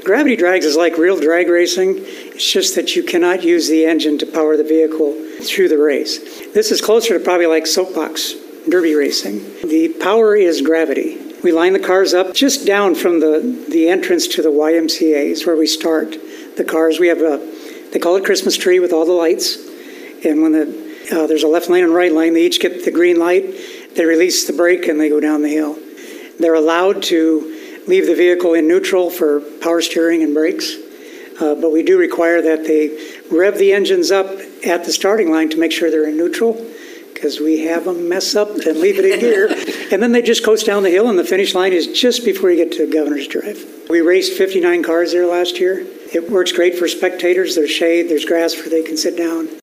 Gravity drags is like real drag racing. It's just that you cannot use the engine to power the vehicle through the race. This is closer to probably like soapbox derby racing. The power is gravity. We line the cars up just down from the entrance to the YMCA is where we start the cars. We have they call it Christmas tree with all the lights. And when there's a left lane and right lane, they each get the green light. They release the brake and they go down the hill. They're allowed to leave the vehicle in neutral for power steering and brakes. But we do require that they rev the engines up at the starting line to make sure they're in neutral, because we have them mess up and leave it in gear. And then they just coast down the hill, and the finish line is just before you get to Governor's Drive. We raced 59 cars there last year. It works great for spectators. There's shade, there's grass where they can sit down.